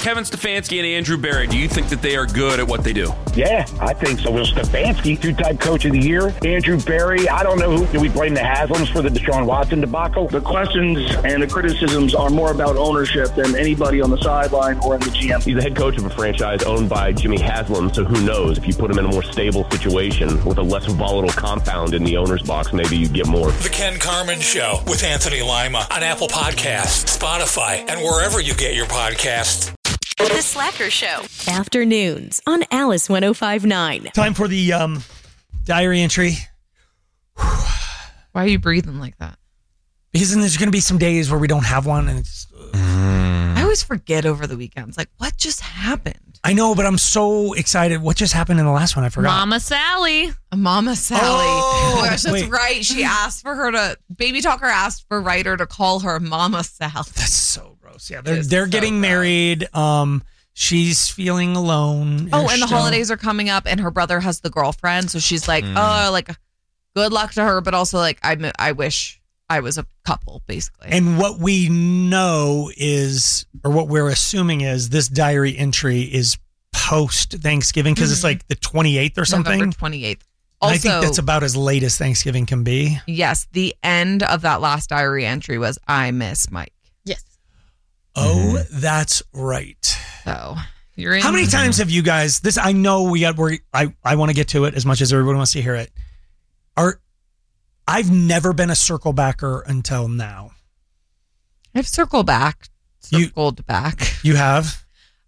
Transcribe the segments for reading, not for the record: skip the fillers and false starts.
Kevin Stefanski and Andrew Berry, do you think that they are good at what they do? Yeah, I think so. Well, Stefanski, two-time coach of the year. Andrew Berry, I don't know who. Do we blame the Haslams for the Deshaun Watson debacle? The questions and the criticisms are more about ownership than anybody on the sideline or in the GM. He's the head coach of a franchise owned by Jimmy Haslam, so who knows? If you put him in a more stable situation with a less volatile compound in the owner's box, maybe you get more. The Ken Carman Show with Anthony Lima on Apple Podcasts, Spotify, and wherever you get your podcasts. The Slacker Show. Afternoons on Alice 105.9. Time for the diary entry. Why are you breathing like that? Because then there's going to be some days where we don't have one. And it's. I always forget over the weekends. Like, what just happened? I know, but I'm so excited. What just happened in the last one? I forgot. Mama Sally. Mama Sally. Oh, my gosh, that's wait. right. She asked for her to, Baby Talker asked for Ryder to call her Mama Sally. That's so gross. Yeah, they're getting married. She's feeling alone. Oh, and the holidays are coming up, and her brother has the girlfriend, so she's like, oh, like, good luck to her, but also like, I wish I was a couple, basically. And what we know is, or what we're assuming is, this diary entry is post Thanksgiving because it's like the 28th or something. November 28th. Also, I think that's about as late as Thanksgiving can be. Yes, the end of that last diary entry was, I miss Mike. Yes. Oh, that's right. So you're in. How many times have you guys? This I know I want to get to it as much as everyone wants to hear it. I've never been a circle backer until now. I've circled back. You have?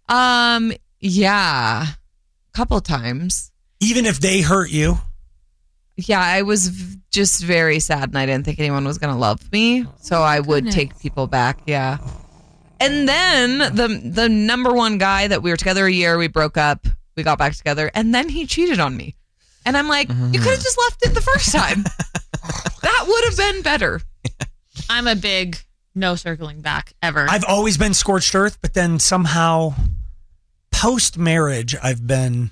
Yeah, a couple times. Even if they hurt you. Yeah, I was just very sad, and I didn't think anyone was going to love me, so I would take people back. Yeah. And then the number one guy that we were together a year, we broke up, we got back together, and then he cheated on me. And I'm like, you could have just left it the first time. That would have been better. I'm a big no circling back ever. I've always been scorched earth, but then somehow post marriage, I've been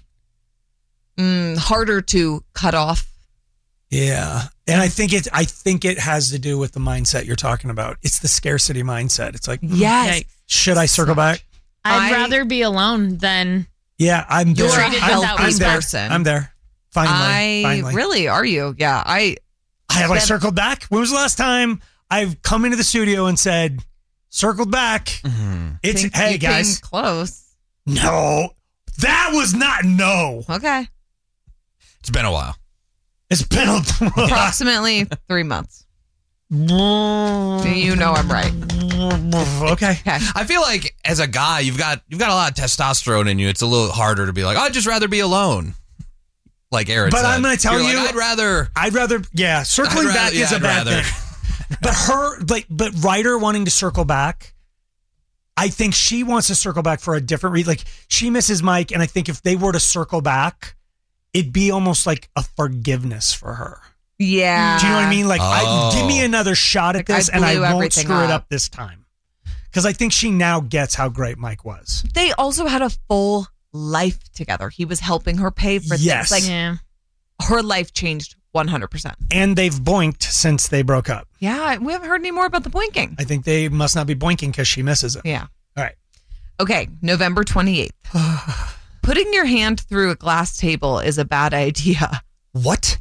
harder to cut off. Yeah. And I think it has to do with the mindset you're talking about. It's the scarcity mindset. It's like, yes. Should I circle back? I'd rather be alone than I'm there. I'm there. Person. I'm there. Finally. Really? Are you? Yeah. Have I circled back? When was the last time I've come into the studio and said, circled back? Mm-hmm. It's, hey guys. Came close. No. That was not no. Okay. It's been a while. It's been approximately 3 months. You know I'm right. Okay. I feel like as a guy, you've got a lot of testosterone in you. It's a little harder to be like, I'd just rather be alone. Like Aaron said. But I'm going to tell you, I'd rather, circling back is a bad thing. But Ryder wanting to circle back, I think she wants to circle back for a different reason. Like, she misses Mike, and I think if they were to circle back, it'd be almost like a forgiveness for her. Yeah. Do you know what I mean? Like, give me another shot at this, and I won't screw it up this time. Because I think she now gets how great Mike was. They also had a full life together. He was helping her pay for things. Like, her life changed 100%. And they've boinked since they broke up. Yeah, we haven't heard any more about the boinking. I think they must not be boinking because she misses it. Yeah. All right. Okay, November 28th. Putting your hand through a glass table is a bad idea. What?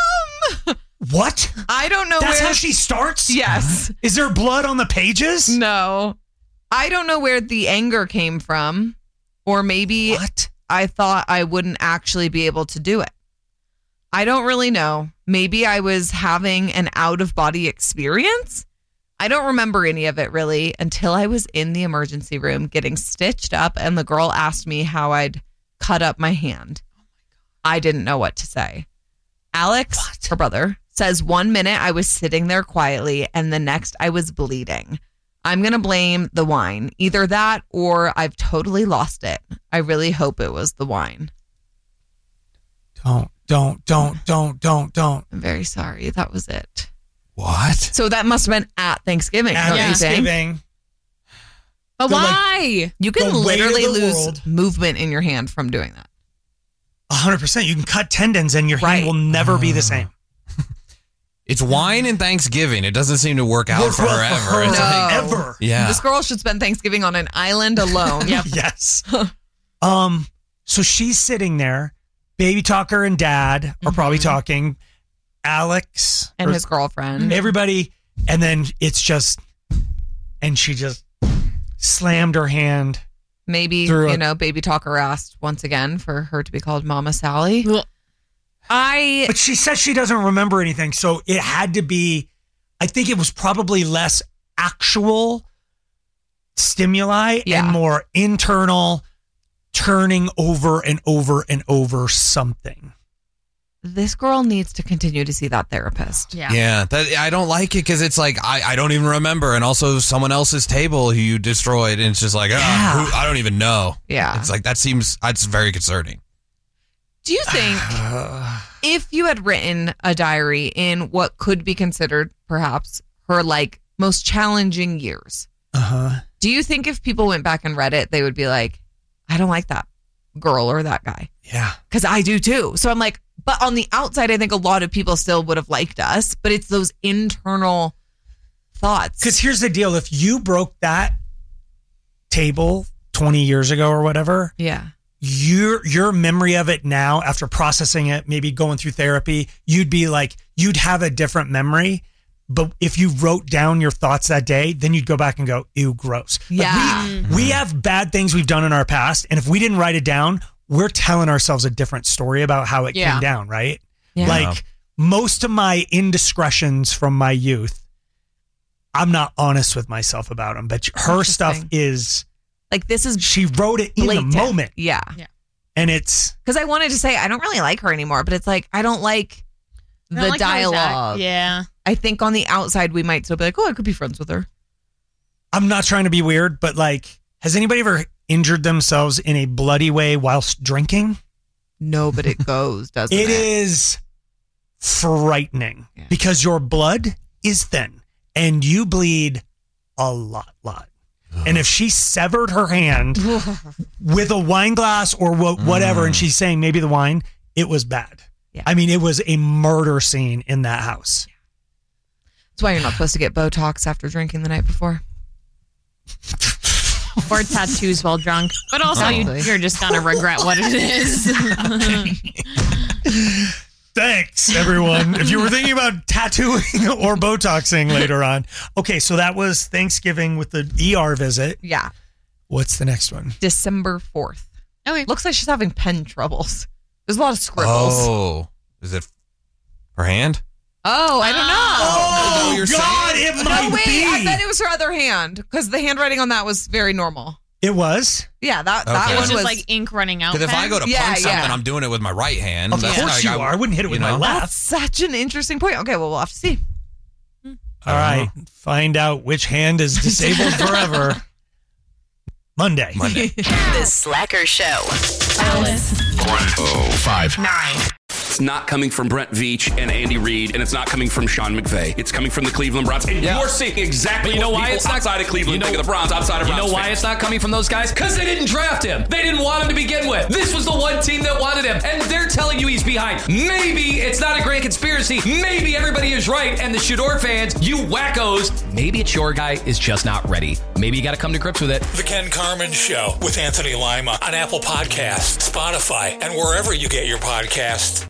What? I don't know. That's how she starts? Yes. Is there blood on the pages? No. I don't know where the anger came from. Or maybe I thought I wouldn't actually be able to do it. I don't really know. Maybe I was having an out-of-body experience. I don't remember any of it really until I was in the emergency room getting stitched up and the girl asked me how I'd cut up my hand. I didn't know what to say. Alex, her brother, says 1 minute I was sitting there quietly and the next I was bleeding. I'm going to blame the wine. Either that or I've totally lost it. I really hope it was the wine. Don't. I'm very sorry. That was it. What? So that must have been at Thanksgiving. At Thanksgiving. But why? You can literally lose movement in your hand from doing that. 100%. You can cut tendons and your hand will never be the same. It's wine and Thanksgiving. It doesn't seem to work out for her ever. It's like, ever. Yeah. This girl should spend Thanksgiving on an island alone. Yep. Yes. So she's sitting there. Baby Talker and Dad are probably talking. Alex And his girlfriend. everybody, and then it's just, and she just slammed her hand. Maybe, Through Baby Talker asked once again for her to be called Mama Sally. Well, But she says she doesn't remember anything, so it had to be, I think it was probably less actual stimuli and more internal turning over and over and over something. This girl needs to continue to see that therapist. Yeah, I don't like it because it's like I don't even remember, and also someone else's table who you destroyed, and it's just like I don't even know. Yeah, it's like that's very concerning. Do you think if you had written a diary in what could be considered perhaps her like most challenging years, do you think if people went back and read it, they would be like, I don't like that girl or that guy? Yeah, because I do too. So I'm like. But on the outside, I think a lot of people still would have liked us, but it's those internal thoughts. Because here's the deal. If you broke that table 20 years ago or whatever, your memory of it now, after processing it, maybe going through therapy, you'd have a different memory. But if you wrote down your thoughts that day, then you'd go back and go, ew, gross. Yeah. We have bad things we've done in our past. And if we didn't write it down, we're telling ourselves a different story about how it came down, right? Yeah. Like most of my indiscretions from my youth, I'm not honest with myself about them, but her stuff is like, she wrote it blatant. In the moment. Yeah. And it's because I wanted to say, I don't really like her anymore, but it's like, I don't like the dialogue. Yeah. I think on the outside, we might still be like, oh, I could be friends with her. I'm not trying to be weird, but like, has anybody ever injured themselves in a bloody way whilst drinking? No, but it goes, doesn't it? It is frightening because your blood is thin and you bleed a lot. And if she severed her hand with a wine glass or whatever, and she's saying maybe the wine, it was bad. Yeah. I mean, it was a murder scene in that house. That's why you're not supposed to get Botox after drinking the night before. Or tattoos while drunk. But also, you're just going to regret what it is. Thanks, everyone. If you were thinking about tattooing or Botoxing later on. Okay, so that was Thanksgiving with the ER visit. Yeah. What's the next one? December 4th. Okay. Looks like she's having pen troubles. There's a lot of scribbles. Oh, is it her hand? Oh, I don't know. Oh, God, it might be. I bet it was her other hand because the handwriting on that was very normal. It was? Yeah, that Okay. one It was was just like ink running out. Because if I go to punch something, I'm doing it with my right hand. Of course you are. I wouldn't hit it with my left. That's such an interesting point. Okay, well, we'll have to see. All right. Find out which hand is disabled forever. Monday. The Slacker Show. Alice. 1059. It's not coming from Brent Veach and Andy Reid, and it's not coming from Sean McVay. It's coming from the Cleveland Browns. And you're seeing exactly what people outside of Cleveland think of the Browns, outside of Browns. You know why fans. it's not coming from those guys? Because they didn't draft him. They didn't want him to begin with. This was the one team that wanted him, and they're telling you he's behind. Maybe it's not a grand conspiracy. Maybe everybody is right, and the Shador fans, you wackos, maybe it's your guy is just not ready. Maybe you got to come to grips with it. The Ken Carmen Show with Anthony Lima on Apple Podcasts, Spotify, and wherever you get your podcasts.